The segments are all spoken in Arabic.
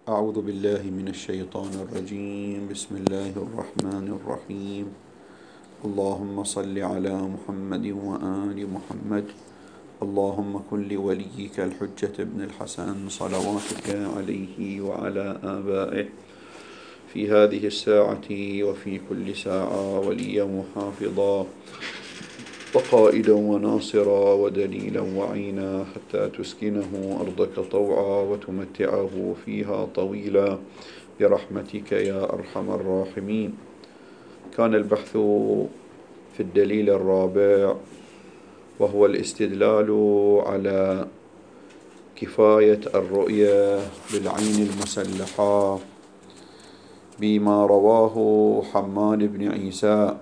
أعوذ بالله من الشيطان الرجيم. بسم الله الرحمن الرحيم. اللهم صل على محمد وآل محمد. اللهم كن لوليك الحجة ابن الحسن صلواتك عليه وعلى آبائه في هذه الساعة وفي كل ساعة وليا وحافظا وقائدا وناصرا ودليلا وعينا حتى تسكنه أرضك طوعا وتمتعه فيها طويلا برحمتك يا أرحم الراحمين. كان البحث في الدليل الرابع، وهو الاستدلال على كفاية الرؤية بالعين المسلحة بما رواه حماد بن عيسى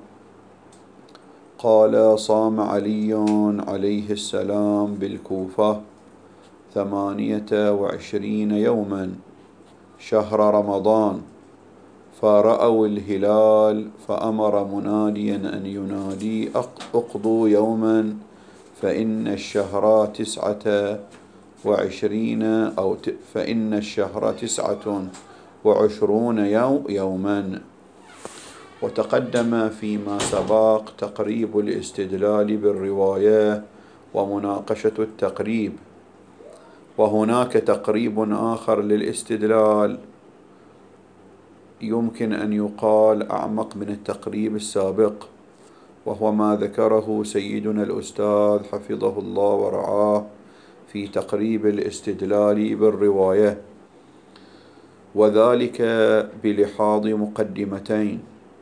قال: صام علي عليه السلام بالكوفة 28 يوما شهر رمضان، فرأوا الهلال فأمر مناديا أن ينادي: اقضوا يوما فإن الشهر 29 فإن الشهر 29 يوما. وتقدم فيما سبق تقريب الاستدلال بالرواية ومناقشة التقريب، وهناك تقريب آخر للاستدلال يمكن أن يقال أعمق من التقريب السابق، وهو ما ذكره سيدنا الأستاذ حفظه الله ورعاه في تقريب الاستدلال بالرواية، وذلك بلحاظ مقدمتين.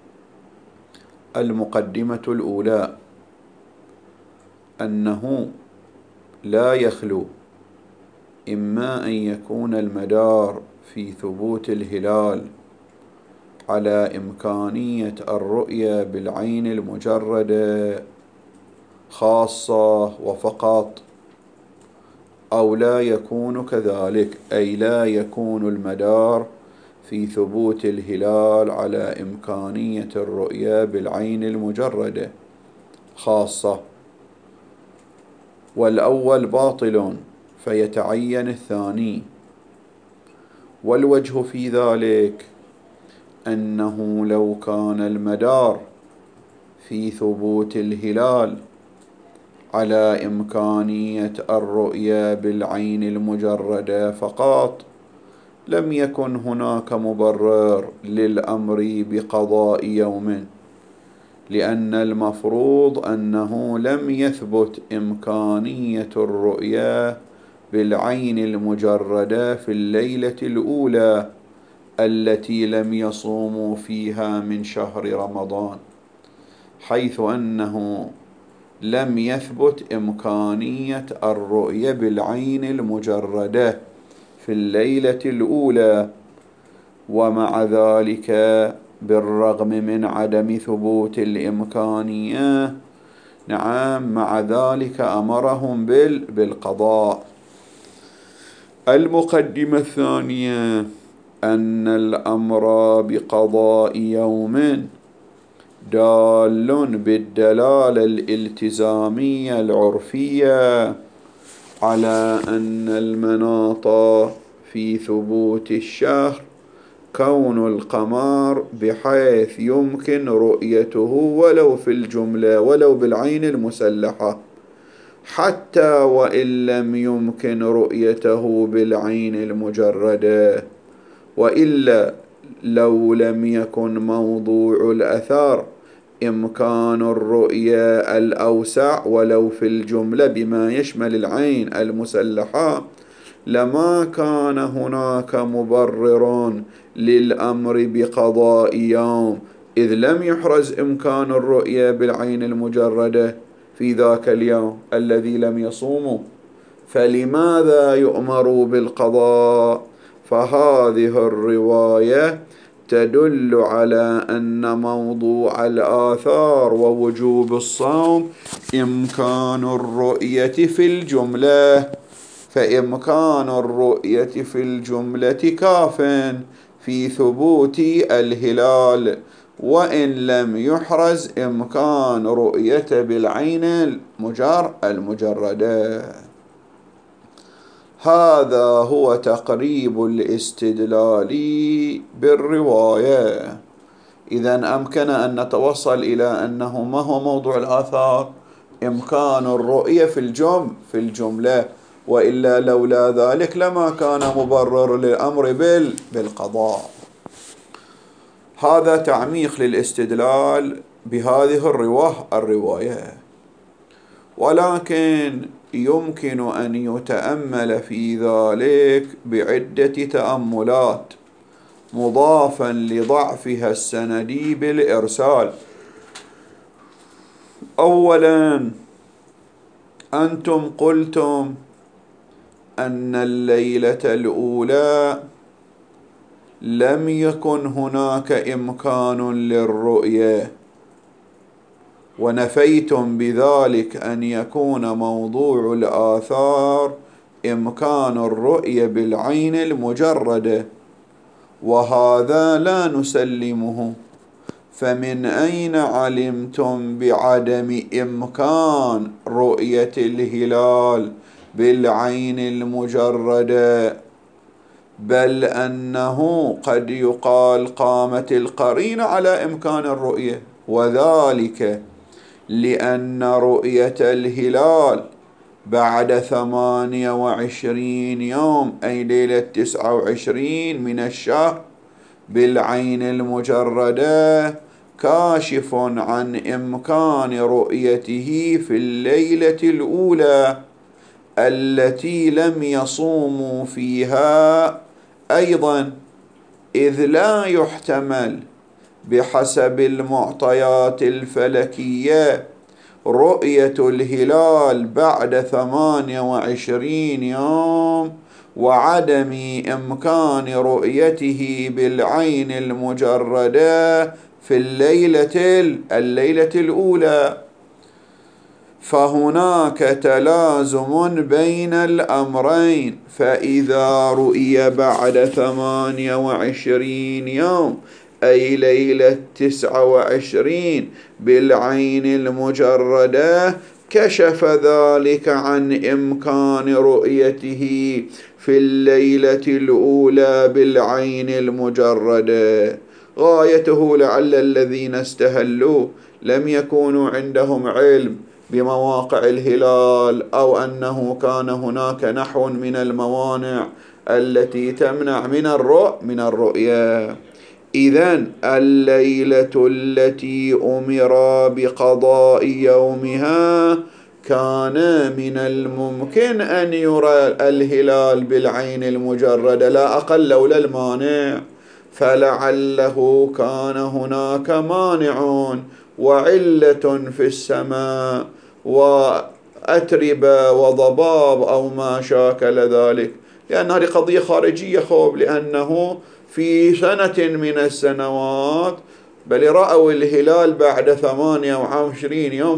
المقدمة الأولى أنه لا يخلو إما أن يكون المدار في ثبوت الهلال على إمكانية الرؤية بالعين المجردة خاصة وفقط، أو لا يكون كذلك، أي لا يكون المدار في ثبوت الهلال على إمكانية الرؤية بالعين المجردة خاصة، والأول باطل فيتعين الثاني. والوجه في ذلك أنه لو كان المدار في ثبوت الهلال على إمكانية الرؤية بالعين المجردة فقط لم يكن هناك مبرر للأمر بقضاء يوم، لأن المفروض أنه لم يثبت إمكانية الرؤية بالعين المجردة في الليلة الأولى التي لم يصوموا فيها من شهر رمضان، حيث أنه لم يثبت إمكانية الرؤية بالعين المجردة في الليلة الأولى. ومع ذلك بالرغم من عدم ثبوت الإمكانية، مع ذلك أمرهم بالقضاء. المقدمة الثانية أن الأمر بقضاء يوم دال بالدلالة الالتزامية العرفية على أن المناط في ثبوت الشهر كون القمر بحيث يمكن رؤيته ولو في الجملة ولو بالعين المسلحة، حتى وإن لم يمكن رؤيته بالعين المجردة. وإلا لو لم يكن موضوع الأثر إمكان الرؤية الأوسع ولو في الجملة بما يشمل العين المسلحة، لما كان هناك مبرر للأمر بقضاء يوم، إذ لم يحرز إمكان الرؤية بالعين المجردة في ذاك اليوم الذي لم يصوموا، فلماذا يؤمر بالقضاء؟ فهذه الرواية تدل على أن موضوع الآثار ووجوب الصوم إمكان الرؤية في الجملة، فإمكان الرؤية في الجملة كاف في ثبوت الهلال، وإن لم يحرز إمكان رؤية بالعين المجردة. هذا هو تقريب الاستدلال بالرواية. إذن أمكن أن نتوصل إلى أنه ما هو موضوع الآثار؟ إمكان الرؤية في الجملة، وإلا لولا ذلك لما كان مبرر للأمر بالقضاء. هذا تعميق للاستدلال بهذه الرواية. ولكن يمكن أن يتأمل في ذلك بعدة تأملات مضافا لضعفها السندي بالإرسال. أولا، أنتم قلتم أن الليلة الأولى لم يكن هناك إمكان للرؤية، ونفيتم بذلك أن يكون موضوع الآثار إمكان الرؤية بالعين المجردة، وهذا لا نسلمه. فمن أين علمتم بعدم إمكان رؤية الهلال بالعين المجردة؟ بل أنه قد يقال قامت القرينة على إمكان الرؤية، وذلك لأن رؤية الهلال بعد 28 يوم أي ليلة 29 من الشهر بالعين المجردة كاشف عن إمكان رؤيته في الليلة الأولى التي لم يصوموا فيها أيضا، إذ لا يحتمل بحسب المعطيات الفلكية رؤية الهلال بعد 28 يوم وعدم إمكان رؤيته بالعين المجردة في الليلة الأولى. فهناك تلازم بين الأمرين، فإذا رؤي بعد 28 يوم أي ليلة 29 بالعين المجردة كشف ذلك عن إمكان رؤيته في الليلة الأولى بالعين المجردة. غايته لعل الذين استهلوا لم يكونوا عندهم علم بمواقع الهلال، أو أنه كان هناك نحو من الموانع التي تمنع من الرؤية. إذن الليلة التي أمر بقضاء يومها كان من الممكن أن يرى الهلال بالعين المجردة لا أقل لولا المانع، فلعله كان هناك مانع وعلة في السماء وأتربة وضباب أو ما شاكل ذلك، لأن هذه قضية خارجية. لأنه في سنة من السنوات بل رأوا الهلال بعد 28 يوم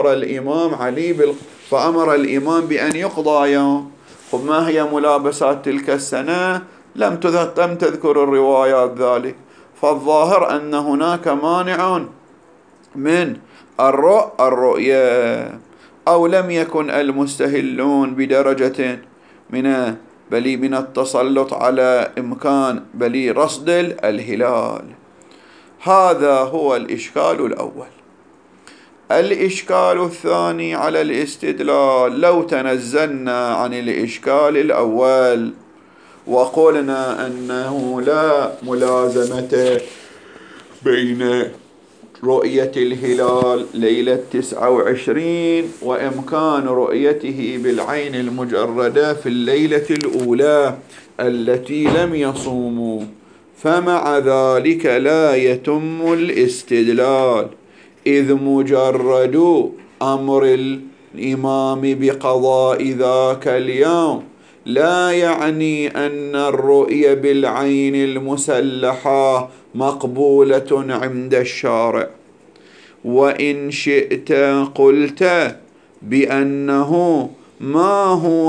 فأمر الإمام بأن يقضى يوم. ما هي ملابسات تلك السنة؟ لم تذكر الروايات ذلك. فالظاهر أن هناك مانع من الرؤية، أو لم يكن المستهلون بدرجة من التسلط على إمكان رصد الهلال. هذا هو الإشكال الأول. الإشكال الثاني على الاستدلال، لو تنزلنا عن الإشكال الأول وقلنا أنه لا ملازمة بين رؤية الهلال ليلة 29 وإمكان رؤيته بالعين المجردة في الليلة الأولى التي لم يصوموا، فمع ذلك لا يتم الاستدلال، إذ مجرد أمر الإمام بقضاء ذاك اليوم لا يعني أن الرؤية بالعين المسلحة مقبولة عند الشارع. وإن شئت قلت بأنه ما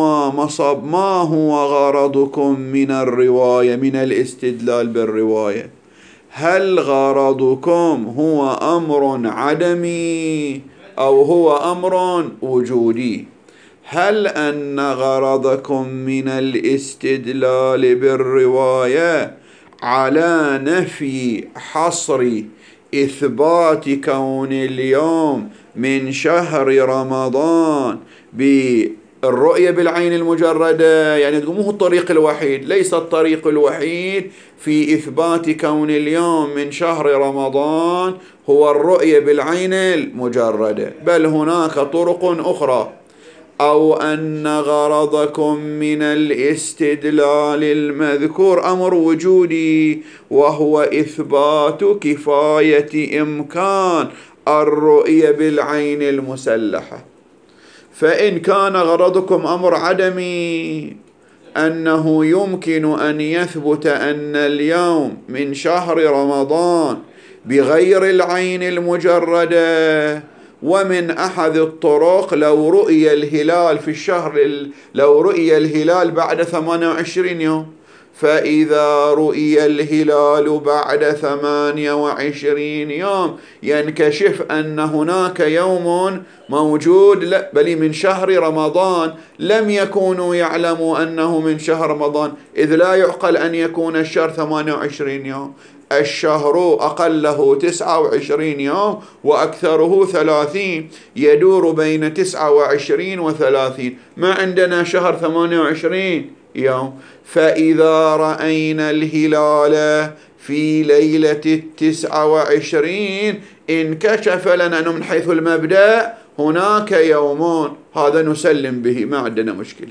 هو غرضكم من الرواية، من الاستدلال بالرواية؟ هل غرضكم هو أمر عدمي أو هو أمر وجودي؟ هل أن غرضكم من الاستدلال بالرواية على نفي حصر إثبات كون اليوم من شهر رمضان بالرؤية بالعين المجردة؟ يعني تقول مو الطريق الوحيد، ليس الطريق الوحيد في إثبات كون اليوم من شهر رمضان هو الرؤية بالعين المجردة، بل هناك طرق أخرى. أو أن غرضكم من الاستدلال المذكور أمر وجودي، وهو إثبات كفاية إمكان الرؤية بالعين المسلحة. فإن كان غرضكم أمر عدمي، أنه يمكن أن يثبت أن اليوم من شهر رمضان بغير العين المجردة، ومن أحد الطرق لو رؤي الهلال في الشهر، لو رؤي الهلال بعد 28 يوم، فإذا رؤي الهلال بعد 28 يوم ينكشف أن هناك يوم موجود لا بل من شهر رمضان لم يكونوا يعلموا أنه من شهر رمضان، إذ لا يعقل أن يكون الشهر 28 يوم. الشهر أقله 29 يوم وأكثره 30، يدور بين 29 و30، ما عندنا شهر 28 يوم. فإذا رأينا الهلال في ليلة 29 انكشف لنا أنه من حيث المبدأ هناك يومون، هذا نسلم به، ما عندنا مشكلة.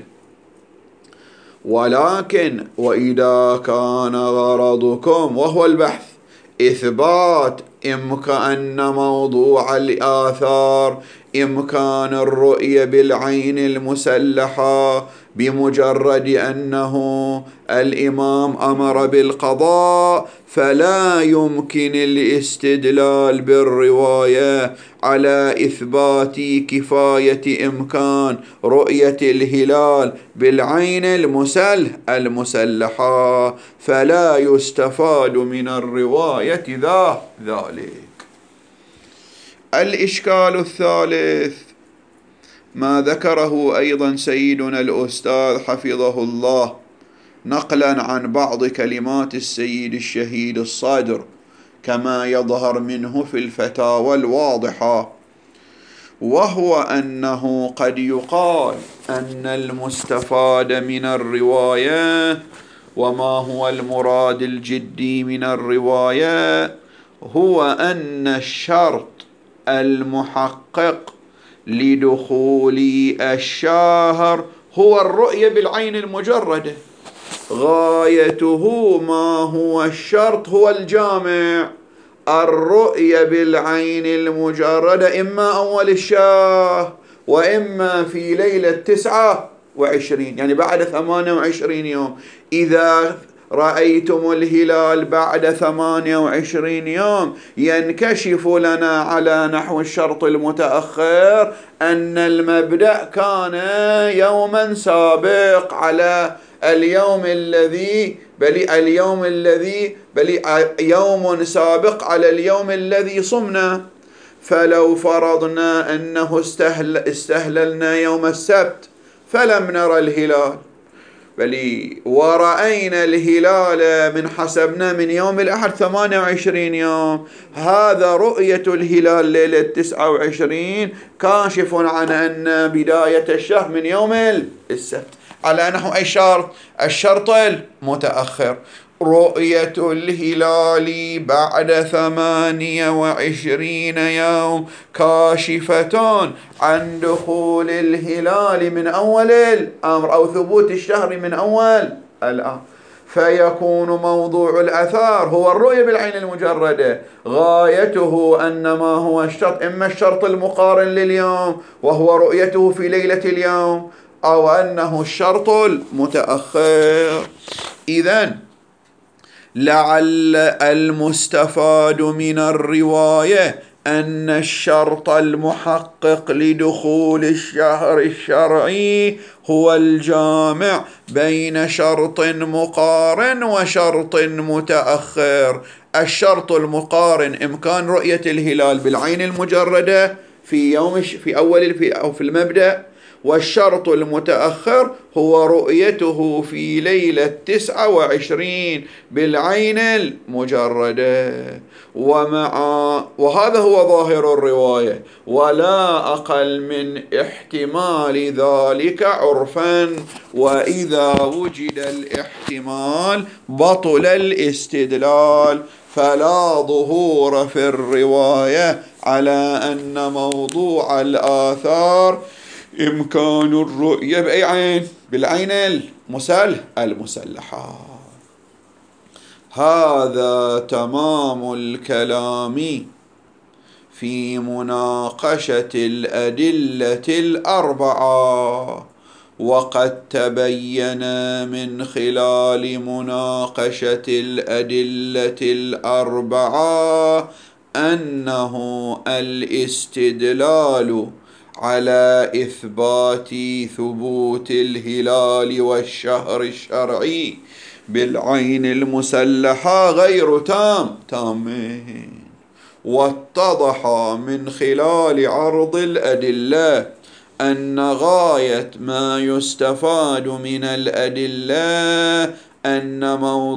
ولكن وإذا كان غرضكم وهو البحث إثبات إمكان موضوع الآثار إمكان الرؤية بالعين المسلحة بمجرد أنه الإمام أمر بالقضاء، فلا يمكن الاستدلال بالرواية على إثبات كفاية إمكان رؤية الهلال بالعين المسلحة، فلا يستفاد من الرواية ذلك. الإشكال الثالث ما ذكره أيضا سيدنا الأستاذ حفظه الله نقلا عن بعض كلمات السيد الشهيد الصادر كما يظهر منه في الفتاوى الواضحة، وهو أنه قد يقال أن المستفاد من الرواية وما هو المراد الجدي من الرواية هو أن الشرط المحقق لدخول الشهر هو الرؤية بالعين المجردة. غايته ما هو الشرط هو الجامع، الرؤية بالعين المجردة إما أول الشهر وإما في ليلة 29، يعني بعد 28 يوم. إذا رأيتم الهلال بعد 28 يوم ينكشف لنا على نحو الشرط المتأخر أن المبدأ كان يوما سابق على اليوم الذي يوم سابق على اليوم الذي صمنا. فلو فرضنا أنه استهللنا يوم السبت فلم نرى الهلال ورأينا الهلال من حسبنا من يوم الأحد 28 يوم، هذا رؤية الهلال ليلة 29 كاشف عن أن بداية الشهر من يوم السبت على نحو أي شرط؟ الشرط المتأخر. رؤية الهلال بعد 28 يوم كاشفة عن دخول الهلال من أول الأمر أو ثبوت الشهر من أول الأمر، فيكون موضوع الأثار هو الرؤية بالعين المجردة. غايته أن ما هو الشرط إما الشرط المقارن لليوم وهو رؤيته في ليلة اليوم، أو أنه الشرط المتأخر. إذن لعل المستفاد من الرواية أن الشرط المحقق لدخول الشهر الشرعي هو الجامع بين شرط مقارن وشرط متأخر. الشرط المقارن إمكان رؤية الهلال بالعين المجردة في المبدأ، والشرط المتأخر هو رؤيته في ليلة 29 بالعين المجردة. وهذا هو ظاهر الرواية، ولا أقل من احتمال ذلك عرفا، وإذا وجد الاحتمال بطل الاستدلال، فلا ظهور في الرواية على أن موضوع الآثار إمكان الرؤية بأي عين؟ بالعين المسلحة. هذا تمام الكلام في مناقشة الأدلة الأربعة. وقد تبين من خلال مناقشة الأدلة الأربعة أنه الاستدلال على إثبات ثبوت الهلال والشهر الشرعي بالعين المسلحة غير تامين. واتضح من خلال عرض الأدلة أن غاية ما يستفاد من الأدلة أن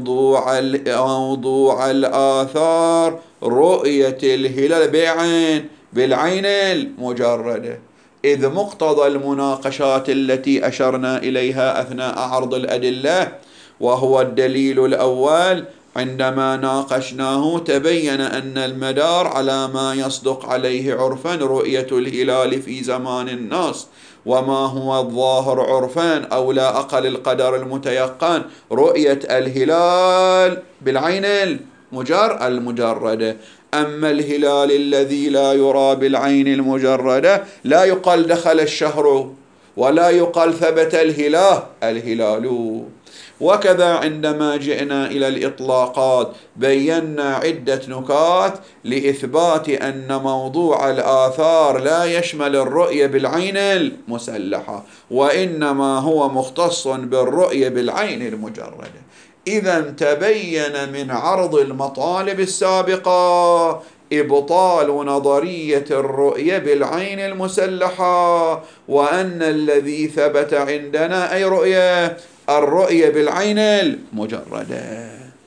موضوع الآثار رؤية الهلال بالعين المجردة، إذ مقتضى المناقشات التي أشرنا إليها أثناء عرض الأدلة، وهو الدليل الأول، عندما ناقشناه تبين أن المدار على ما يصدق عليه عرفا رؤية الهلال في زمان الناس، وما هو الظاهر عرفا أو لا أقل القدر المتيقن رؤية الهلال بالعين المجردة. أما الهلال الذي لا يرى بالعين المجردة لا يقال دخل الشهر ولا يقال ثبت الهلال. وكذا عندما جئنا إلى الإطلاقات بينا عدة نكات لإثبات أن موضوع الآثار لا يشمل الرؤية بالعين المسلحة، وإنما هو مختص بالرؤية بالعين المجردة. إذا تبين من عرض المطالب السابقة إبطال نظرية الرؤية بالعين المسلحة، وأن الذي ثبت عندنا أي الرؤية بالعين المجردة.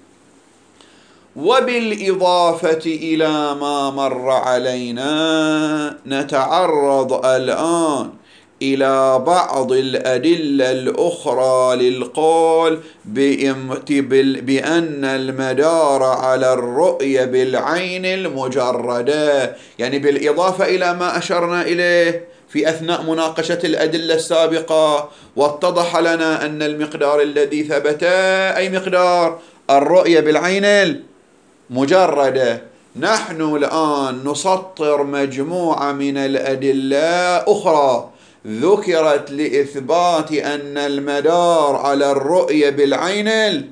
وبالإضافة إلى ما مر علينا نتعرض الآن إلى بعض الأدلة الأخرى للقول بأن المدار على الرؤية بالعين المجردة، يعني بالإضافة إلى ما أشرنا إليه في أثناء مناقشة الأدلة السابقة، واتضح لنا أن المقدار الذي ثبت أي مقدار الرؤية بالعين المجردة. نحن الآن نسطر مجموعة من الأدلة أخرى ذكرت لإثبات أن المدار على الرؤية بالعين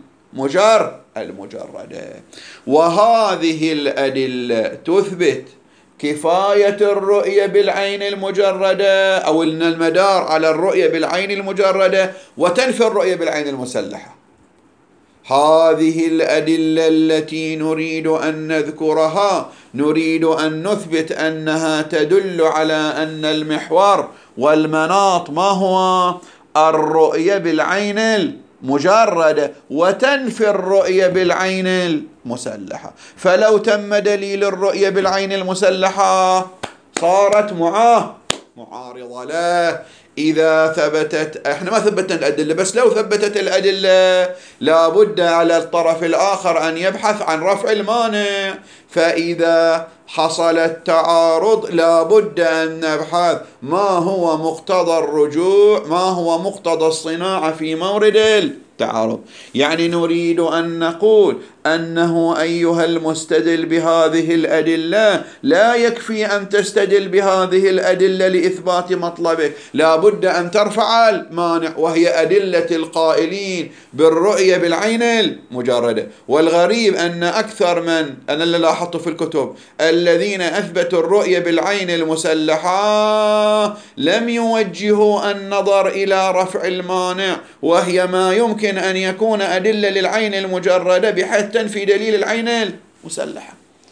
المجردة، وهذه الأدلة تثبت كفاية الرؤية بالعين المجردة أو أن المدار على الرؤية بالعين المجردة، وتنفي الرؤية بالعين المسلحة. هذه الأدلة التي نريد أن نذكرها نريد أن نثبت أنها تدل على أن المحور والمناط ما هو الرؤية بالعين المجردة، وتنفي الرؤية بالعين المسلحة. فلو تم دليل الرؤية بالعين المسلحة صارت معارضة له. إذا ثبتت، احنا ما ثبتنا الأدلة، بس لو ثبتت الأدلة لابد على الطرف الآخر أن يبحث عن رفع المانع، فإذا حصل التعارض لابد أن نبحث ما هو مقتضى الرجوع، ما هو مقتضى الصناعة في مورد التعارض. يعني نريد أن نقول أنه أيها المستدل بهذه الأدلة لا يكفي أن تستدل بهذه الأدلة لإثبات مطلبك، لا بد أن ترفع المانع، وهي أدلة القائلين بالرؤية بالعين المجردة. والغريب أن أكثر من أنا اللي لاحظته في الكتب الذين أثبتوا الرؤية بالعين المسلحة لم يوجهوا النظر إلى رفع المانع، وهي ما يمكن أن يكون أدلة للعين المجردة بحيث تنفي دليل العين المسلحة.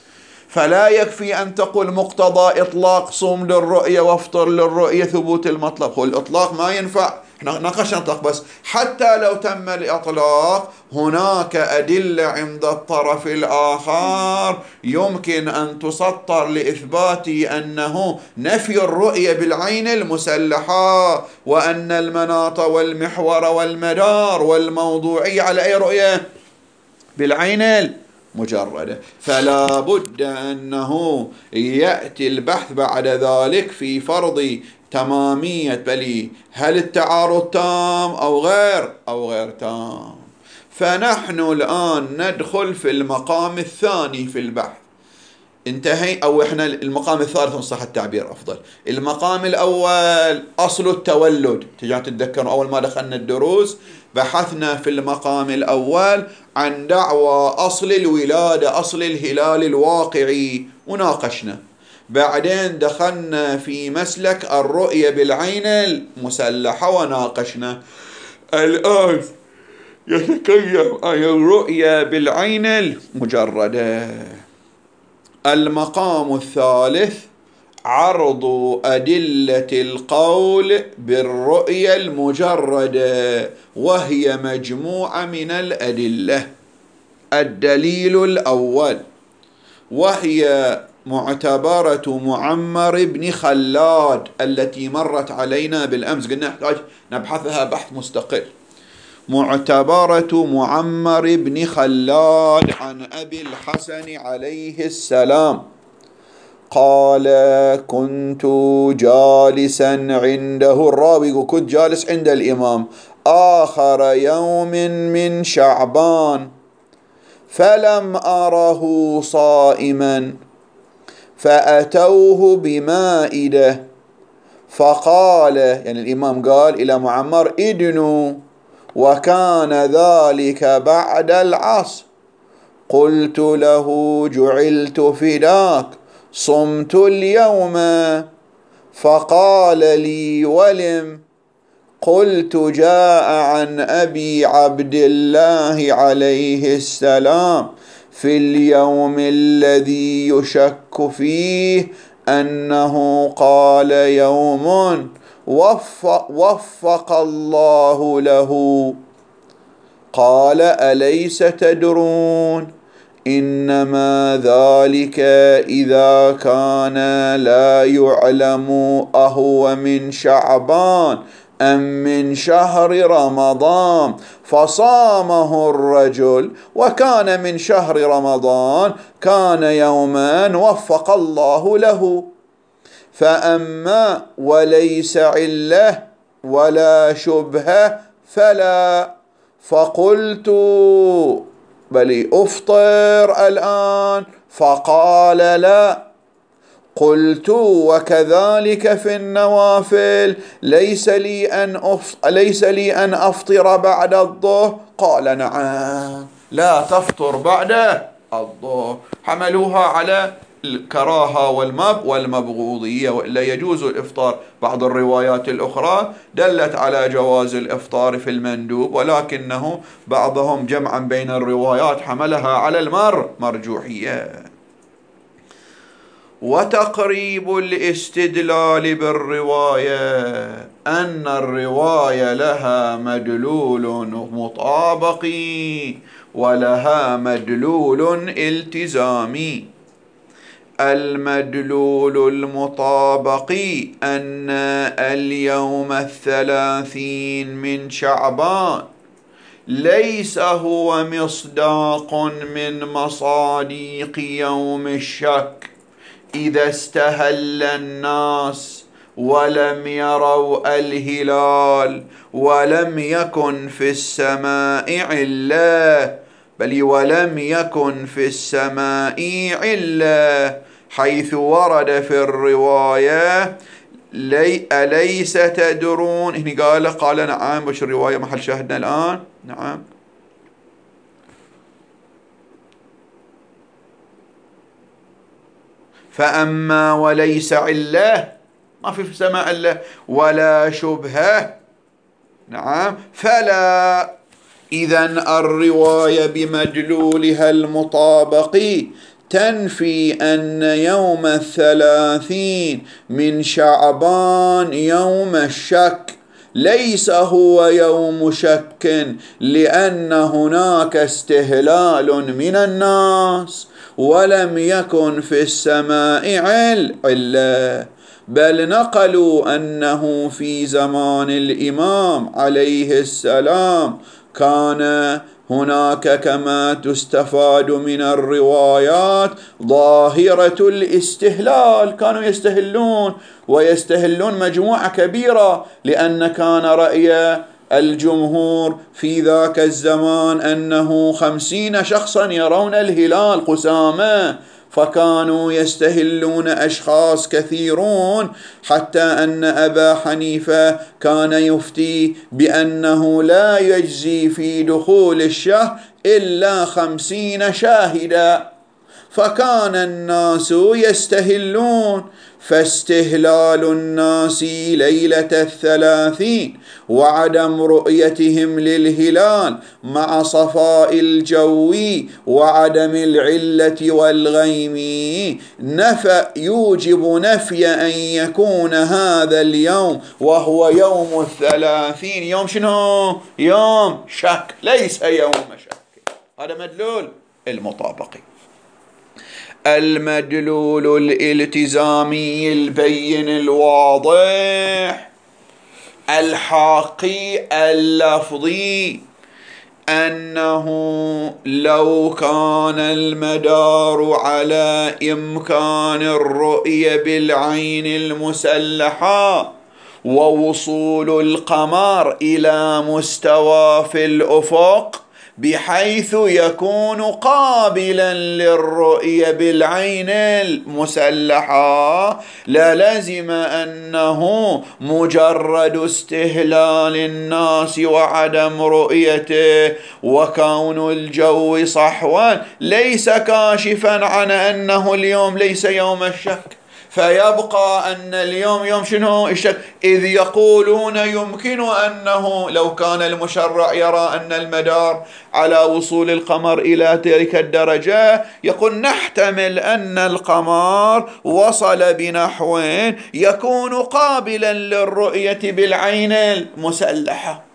فلا يكفي أن تقول مقتضى إطلاق صوم للرؤية وافطر للرؤية ثبوت المطلق. هو الإطلاق ما ينفع، احنا ناقشنا الإطلاق، بس حتى لو تم الإطلاق هناك أدلة عند الطرف الآخر يمكن أن تسطر لإثبات أنه نفي الرؤية بالعين المسلحة، وأن المناط والمحور والمدار والموضوعية على أي رؤية؟ بالعين مجردة. فلا بد أنه يأتي البحث بعد ذلك في فرض تمامية، بل هل التعارض تام أو غير تام. فنحن الآن ندخل في المقام الثاني في البحث. انتهي، أو إحنا المقام الثالث إن صح التعبير أفضل. المقام الأول أصل التولد، تجي تتذكروا أول ما دخلنا الدروس بحثنا في المقام الأول عن دعوى أصل الولادة، أصل الهلال الواقعي، وناقشنا. بعدين دخلنا في مسلك الرؤية بالعين المسلحة وناقشنا. الآن يتكلم عن الرؤية بالعين المجردة. المقام الثالث عرض أدلة القول بالرؤية المجردة، وهي مجموعة من الأدلة. الدليل الأول وهي معتبرة معمر بن خلاد التي مرت علينا بالأمس، قلنا نحتاج نبحثها بحث مستقل. معتبرة معمر بن خلاد عن أبي الحسن عليه السلام قال: كنت جالسا عنده، الراوي كنت جالس عند الإمام آخر يوم من شعبان، فلم أره صائما، فأتوه بمائدة فقال، يعني الإمام قال إلى معمر: ادنوا، وكان ذلك بعد العصر. قلت له: جعلت فداك، صمت اليوم. فقال لي: ولم؟ قلت: جاء عن أبي عبد الله عليه السلام في اليوم الذي يشك فيه أنه قال يوم وفق الله له. قال: أليس تدرون؟ إنما ذلك إذا كان لا يعلم أهو من شعبان أم من شهر رمضان، فصامه الرجل وكان من شهر رمضان كان يوما وفق الله له. فأما وليس علة ولا شبهة فلا. فقلت: بل أفطر الآن؟ فقال: لا. قلت: وكذلك في النوافل، ليس لي أن أفطر بعد الظهر؟ قال: نعم، لا تفطر بعد الظهر. حملوها على الكراهة والمبغوضية، وإلا يجوز الإفطار. بعض الروايات الأخرى دلت على جواز الإفطار في المندوب، ولكنه بعضهم جمعا بين الروايات حملها على المرجوحية. وتقريب الاستدلال بالرواية أن الرواية لها مدلول مطابقي ولها مدلول التزامي. المدلول المطابقي أن اليوم 30 من شعبان ليس هو مصداق من مصاديق يوم الشك إذا استهل الناس ولم يروا الهلال ولم يكن في السماء علة، بل ولم يكن في السماء علة، حيث ورد في الرواية: أليس تدرون؟ هنا قال نعم، وش الرواية محل شاهدنا الآن؟ نعم. فأما وليس علة، ما في السماء علة، ولا شبهة، نعم، فلا. إذن الرواية بمدلولها المطابقي تنفي أن يوم 30 من شعبان يوم الشك ليس هو يوم شك، لأن هناك استهلال من الناس ولم يكن في السماء علة، بل نقلوا أنه في زمان الإمام عليه السلام كان هناك كما تستفاد من الروايات ظاهرة الاستهلال، كانوا يستهلون ويستهلون مجموعة كبيرة، لأن كان رأي الجمهور في ذاك الزمان أنه 50 شخصا يرون الهلال قسامة، فكانوا يستهلون أشخاص كثيرون، حتى أن أبا حنيفة كان يفتي بأنه لا يجزي في دخول الشهر إلا 50 شاهدا، فكان الناس يستهلون. فاستهلال الناس ليلة 30 وعدم رؤيتهم للهلال مع صفاء الجو وعدم العلة والغيم يوجب نفي أن يكون هذا اليوم وهو يوم 30 يوم شنو؟ يوم شك، ليس يوم شك. هذا مدلول المطابقي. المدلول الالتزامي البين الواضح الحاقي اللفظي أنه لو كان المدار على إمكان الرؤية بالعين المسلحة ووصول القمر إلى مستوى في الأفق بحيث يكون قابلا للرؤية بالعين المسلحة، للزم أنه مجرد استهلال الناس وعدم رؤيته وكون الجو صحوا ليس كاشفا عن أنه اليوم ليس يوم الشك، فيبقى أن اليوم يوم شنو؟ الشك. إذ يقولون يمكن أنه لو كان المشرع يرى أن المدار على وصول القمر إلى تلك الدرجة، يقول نحتمل أن القمر وصل بنحو يكون قابلا للرؤية بالعين المسلحة.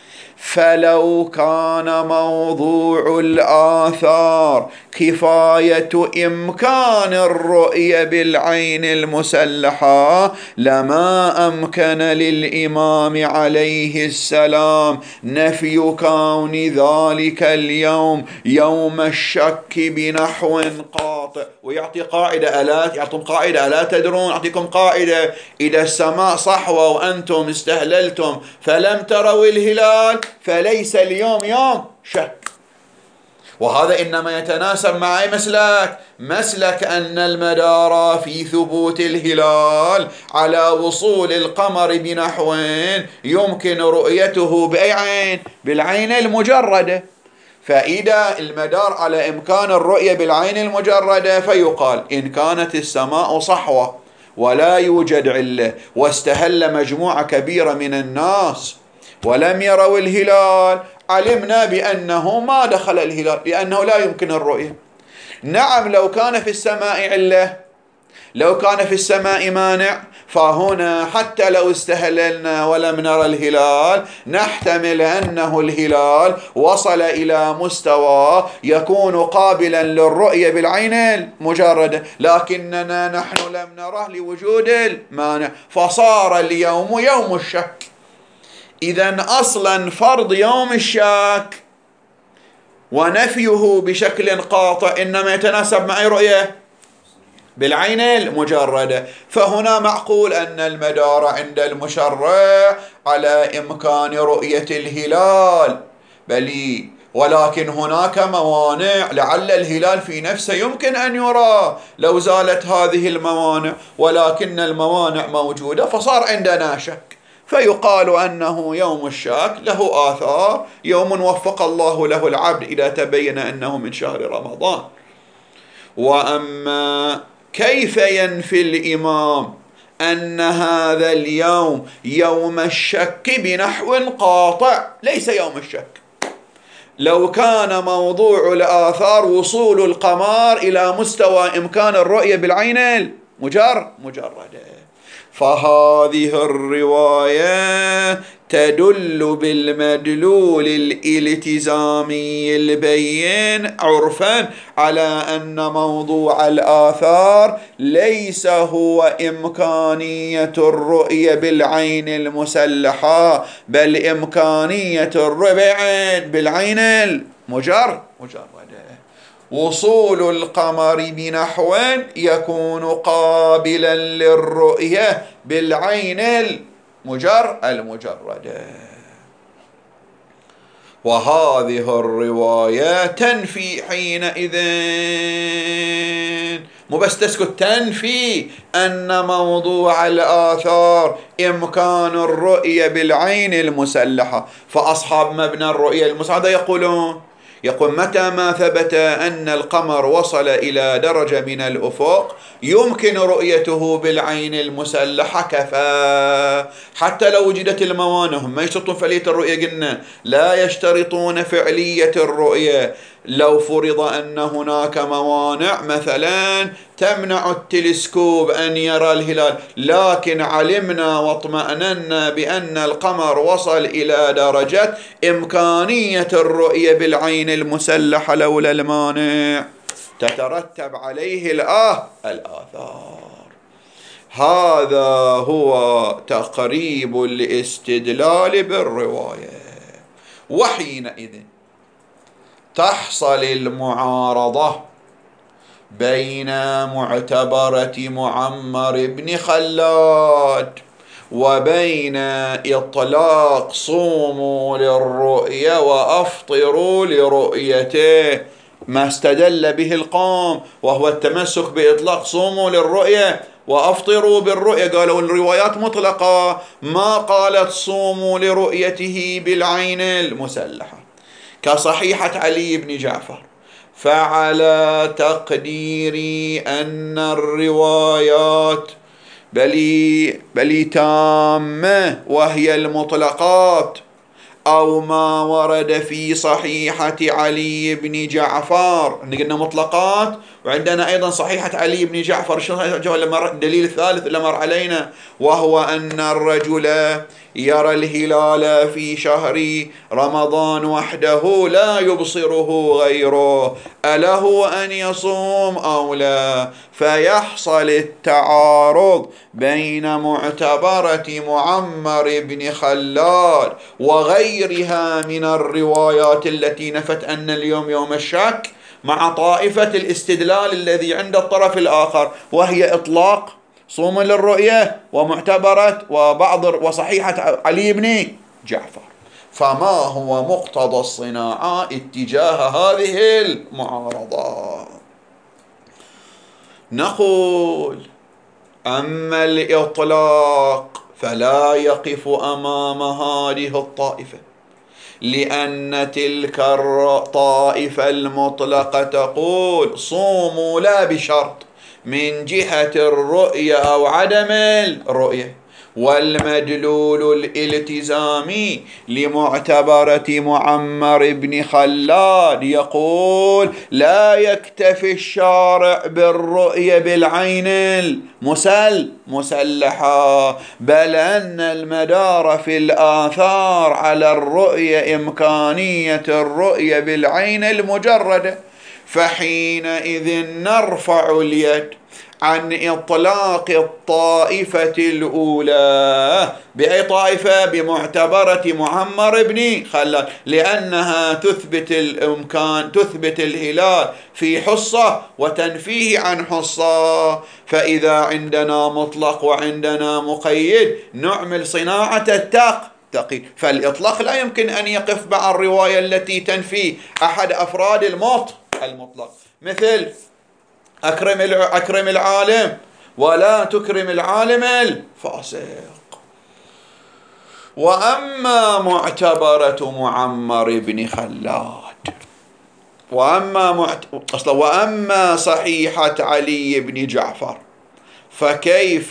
فلو كان موضوع الآثار كفاية إمكان الرؤية بالعين المسلحة لما أمكن للإمام عليه السلام نفي كون ذلك اليوم يوم الشك بنحو قاطع. ويعطي قاعدة، ألا يعطون قاعدة ألا تدرون؟ أعطيكم قاعدة: إذا السماء صحوة وأنتم استهللتم فلم تروا الهلال فليس اليوم يوم شك. وهذا إنما يتناسب مع أي مسلك أن المدار في ثبوت الهلال على وصول القمر بنحو يمكن رؤيته بأي عين؟ بالعين المجردة. فإذا المدار على إمكان الرؤية بالعين المجردة فيقال إن كانت السماء صحوة ولا يوجد علة واستهل مجموعة كبيرة من الناس ولم يروا الهلال، علمنا بأنه ما دخل الهلال لأنه لا يمكن الرؤية. نعم لو كان في السماء علة، لو كان في السماء مانع، فهنا حتى لو استهللنا ولم نرى الهلال نحتمل أنه الهلال وصل إلى مستوى يكون قابلا للرؤية بالعين المجردة، لكننا نحن لم نره لوجود المانع، فصار اليوم يوم الشك. إذن أصلا فرض يوم الشك ونفيه بشكل قاطع إنما يتناسب مع رؤية بالعين المجردة. فهنا معقول أن المدار عند المشرع على إمكان رؤية الهلال بلي، ولكن هناك موانع، لعل الهلال في نفسه يمكن أن يرى لو زالت هذه الموانع، ولكن الموانع موجودة فصار عندنا شك، فيقال أنه يوم الشك له آثار، يوم وفق الله له العبد إذا تبين أنه من شهر رمضان. وأما كيف ينفي الإمام أن هذا اليوم يوم الشك بنحو قاطع؟ ليس يوم الشك، لو كان موضوع الآثار وصول القمر إلى مستوى إمكان الرؤية بالعين مجردة، فهذه الرواية تدل بالمدلول الالتزامي البين عرفا على أن موضوع الآثار ليس هو إمكانية الرؤية بالعين المسلحة، بل إمكانية الرؤية بالعين المجردة. وصول القمر بنحو يكون قابلا للرؤية بالعين المجردة، وهذه الرواية تنفي حينئذ، مو بس تسكت، تنفي أن موضوع الآثار إمكان الرؤية بالعين المسلحة. فأصحاب مبنى الرؤية المساعدة يقول متى ما ثبت أن القمر وصل إلى درجة من الأفق يمكن رؤيته بالعين المسلحة كفى، حتى لو وجدت الموانع. هم ما يشترطون فعلية الرؤية، قلنا لا يشترطون فعلية الرؤية. لو فرض أن هناك موانع مثلا تمنع التلسكوب أن يرى الهلال، لكن علمنا واطمأننا بأن القمر وصل إلى درجة إمكانية الرؤية بالعين المسلحة، لولا المانع تترتب عليه الآثار. هذا هو تقريب الاستدلال بالرواية. وحينئذ تحصل المعارضة بين معتبرة معمر بن خلاد وبين إطلاق صوموا للرؤية وأفطروا لرؤيته، ما استدل به القوم وهو التمسك بإطلاق صوموا للرؤية وأفطروا بالرؤية. قالوا الروايات مطلقة، ما قالت صوموا لرؤيته بالعين المسلحة، كصحيحة علي بن جعفر. فعلى تقديري أن الروايات بل تامة وهي المطلقات، أو ما ورد في صحيحة علي بن جعفر، قلنا مطلقات، وعندنا أيضا صحيحة علي بن جعفر. الدليل الثالث اللي مر علينا، وهو أن الرجل يرى الهلال في شهر رمضان وحده لا يبصره غيره، أله أن يصوم أو لا؟ فيحصل التعارض بين معتبرة معمر بن خلاد وغيرها من الروايات التي نفت أن اليوم يوم الشك، مع طائفة الاستدلال الذي عند الطرف الآخر، وهي إطلاق صوم للرؤية ومعتبرة وصحيحة علي بن جعفر. فما هو مقتضى الصناعة اتجاه هذه المعارضة؟ نقول أما الإطلاق فلا يقف أمام هذه الطائفة، لأن تلك الطائفة المطلقة تقول صوموا لا بشرط من جهة الرؤية أو عدم الرؤية. والمدلول الالتزامي لمعتبرة معمر بن خلاد يقول لا يكتفي الشارع بالرؤية بالعين المسلحة، بل أن المدار في الآثار على الرؤية إمكانية الرؤية بالعين المجردة. فحينئذ نرفع اليد عن إطلاق الطائفة الأولى. بأي طائفة؟ بمعتبرة معمر بن خلاد، لأنها تثبت الهلال في حصة وتنفيه عن حصة. فإذا عندنا مطلق وعندنا مقيد نعمل صناعة التقييد. فالإطلاق لا يمكن أن يقف مع الرواية التي تنفي أحد أفراد المطلق، مثل أكرم العالم ولا تكرم العالم الفاسق. وأما معتبرة معمر بن خلاد وأما صحيحة علي بن جعفر فكيف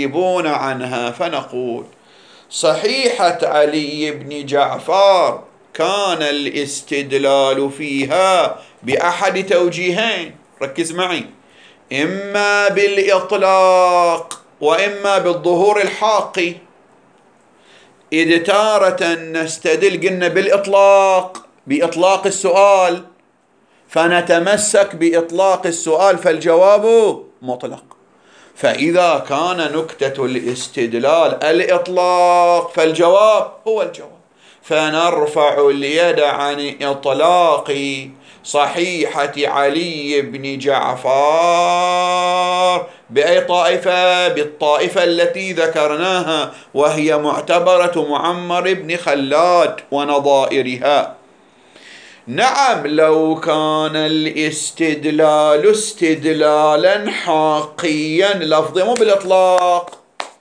تجيبون عنها؟ فنقول صحيحة علي بن جعفر كان الاستدلال فيها بأحد توجيهين، ركز معي، إما بالإطلاق وإما بالظهور الحاقي. إذ تارة نستدل قلنا بالإطلاق بإطلاق السؤال، فنتمسك بإطلاق السؤال فالجواب مطلق. فإذا كان نكتة الاستدلال الإطلاق فالجواب هو الجواب، فنرفع اليد عن إطلاق صحيحة علي بن جعفر بأي طائفة؟ بالطائفة التي ذكرناها وهي معتبرة معمر بن خلاد ونظائرها. نعم، لو كان الاستدلال استدلالا حاقيا لفظي مو بالإطلاق.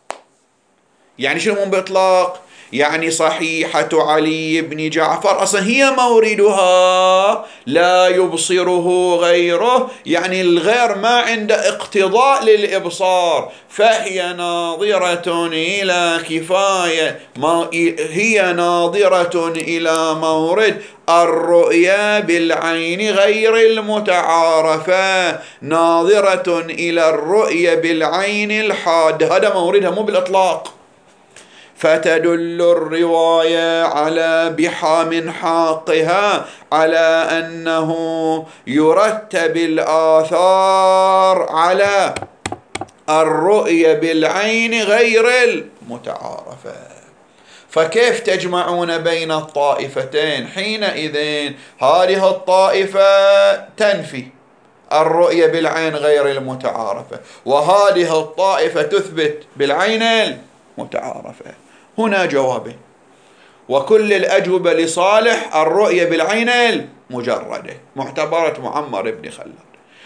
يعني شنو مو بالإطلاق؟ يعني صحيحة علي بن جعفر أصلا هي موردها لا يبصره غيره، يعني الغير ما عنده اقتضاء للإبصار، فهي ناظرة إلى كفاية، هي ناظرة إلى مورد الرؤيا بالعين غير المتعارفة، ناظرة إلى الرؤيا بالعين الحادة، هذا موردها مو بالإطلاق. فتدل الرواية على من حاقها على أنه يرتب الآثار على الرؤية بالعين غير المتعارفة. فكيف تجمعون بين الطائفتين؟ حينئذ هذه الطائفة تنفي الرؤية بالعين غير المتعارفة، وهذه الطائفة تثبت بالعين المتعارفة. هنا جوابين، وكل الأجوبة لصالح الرؤية بالعين المجردة معتبرة معمر بن خلاد.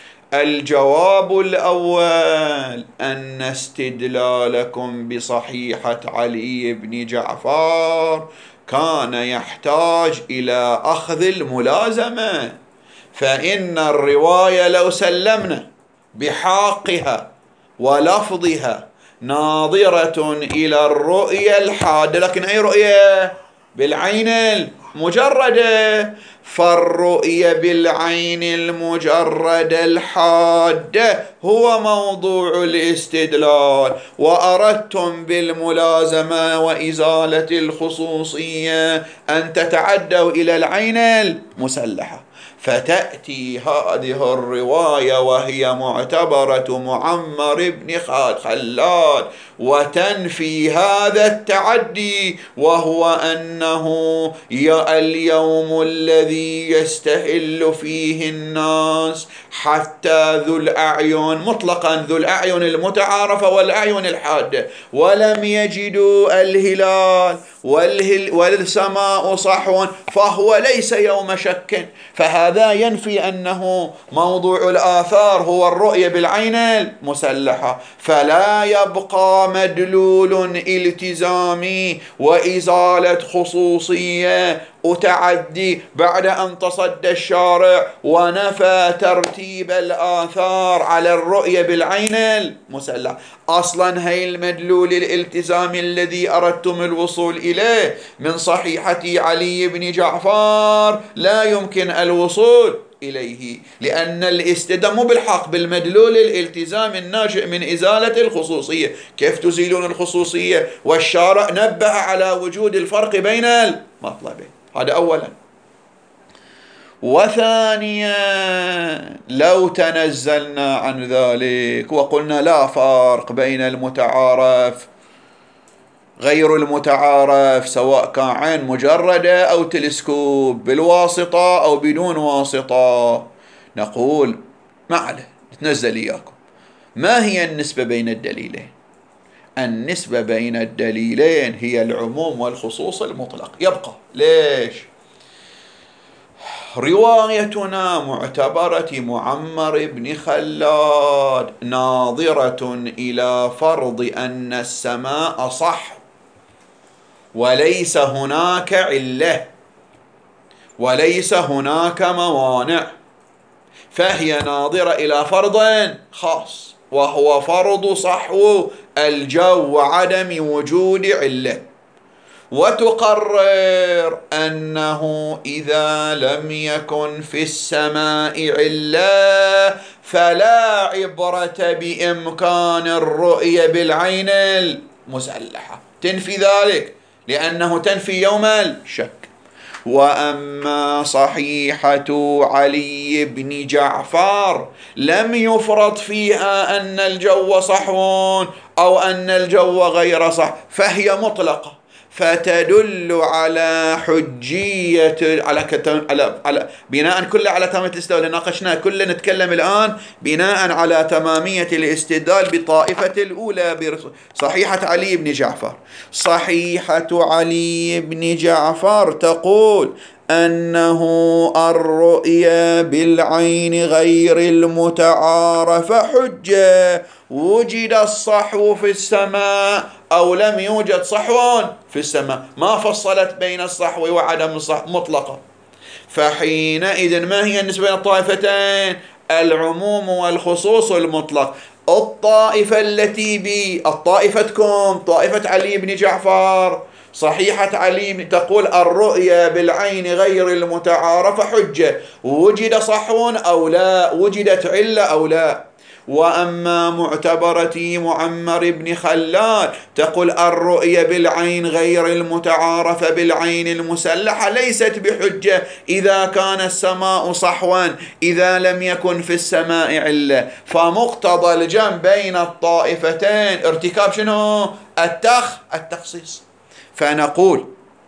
الجواب الأول أن استدلالكم بصحيحة علي بن جعفر كان يحتاج إلى أخذ الملازمة، فإن الرواية لو سلمنا بحاقها ولفظها ناظرة إلى الرؤية الحادة، لكن أي رؤية؟ بالعين المجردة، فالرؤية بالعين المجردة الحادة هو موضوع الاستدلال، وأردتم بالملازمة وإزالة الخصوصية أن تتعدوا إلى العين المسلحة، فتأتي هذه الرواية وهي معتبرة معمر بن خلاد وتنفي هذا التعدي، وهو أنه اليوم الذي يستهل فيه الناس حتى ذو الأعين مطلقا، ذو الأعين المتعارفة والأعين الحادة، ولم يجدوا الهلال والسماء صحو، فهو ليس يوم شك، فهذا ينفي أنه موضوع الآثار هو الرؤية بالعين المسلحة، فلا يبقى مدلول التزامي وإزالة خصوصية وتعدي بعد أن تصدى الشارع ونفى ترتيب الآثار على الرؤية بالعين المسلحة. أصلا هي المدلول الالتزامي الذي أردتم الوصول إليه من صحيحة علي بن جعفر لا يمكن الوصول إليه، لأن الاستدلال مو بالحق بالمدلول الالتزام الناشئ من إزالة الخصوصية. كيف تزيلون الخصوصية والشارع نبه على وجود الفرق بين المطلبين؟ هذا أولا. وثانيا، لو تنزلنا عن ذلك وقلنا لا فرق بين المتعارف غير المتعارف سواء كان عين مجردة أو تلسكوب بالواسطة أو بدون واسطة، نقول ما عليه نتنزل إياكم. ما هي النسبة بين الدليلين؟ النسبة بين الدليلين هي العموم والخصوص المطلق. يبقى ليش روايتنا معتبرة معمر بن خلاد ناظرة إلى فرض أن السماء صح وليس هناك علة وليس هناك موانع، فهي ناظرة إلى فرض خاص وهو فرض صحو الجو وعدم وجود علة، وتقرر أنه إذا لم يكن في السماء علة فلا عبرة بإمكان الرؤية بالعين المسلحة، تنفي ذلك لأنه تنفي يوم الشك. وأما صحيحة علي بن جعفر لم يفرض فيها أن الجو صحو أو أن الجو غير صح، فهي مطلقة، فتدل على حجية على بناء كله على تمامية الاستدلال. ناقشنا كله، نتكلم الآن بناء على تمامية الاستدلال بطائفة الأولى بصحيحة علي بن جعفر. صحيحة علي بن جعفر تقول أنه الرؤيا بالعين غير المتعارف حجة، وجد الصحو في السماء أو لم يوجد صحو في السماء، ما فصلت بين الصحو وعدم الصحو، مطلقة. فحينئذ ما هي النسبة بين الطائفتين؟ العموم والخصوص المطلق. الطائفة التي الطائفتكم طائفة علي بن جعفر، صحيحة علي تقول الرؤيا بالعين غير المتعارف حجة، وجد صحو أو لا، وجدت علة أو لا. وأما معتبرة معمر بن خلال تقول الرؤيا بالعين غير المتعارف بالعين المسلحة ليست بحجة إذا كان السماء صحوا إذا لم يكن في السماء علة. فمقتضى الجمع بين الطائفتين ارتكاب شنو؟ التخصيص. فنقول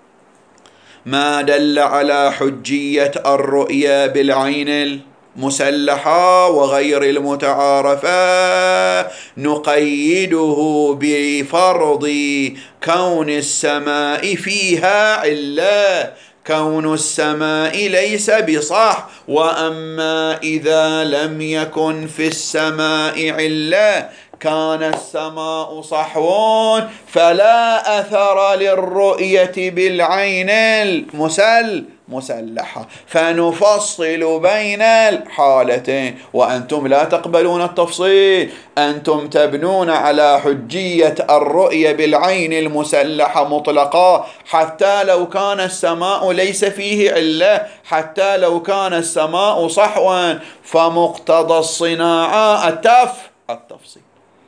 ما دل على حجية الرؤيا بالعين المسلحة وغير المتعارفة نقيده بفرض كون السماء فيها علة، كون السماء ليس بصح. وأما إذا لم يكن في السماء علة كان السماء صحو فلا أثر للرؤية بالعين المسلحة. فنفصل بين الحالتين، وأنتم لا تقبلون التفصيل، أنتم تبنون على حجية الرؤية بالعين المسلحة مطلقة حتى لو كان السماء ليس فيه علة، حتى لو كان السماء صحوا. فمقتضى الصناعة التفصيل.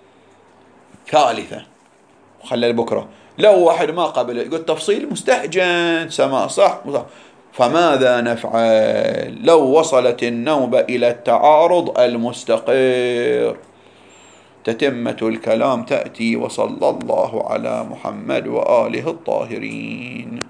ثالثا، خلي بكرة لو واحد ما قبل يقول تفصيل مستهجن سماء صح، فماذا نفعل لو وصلت النوبة إلى التعارض المستقر؟ تتمة الكلام تأتي. وصلى الله على محمد وآله الطاهرين.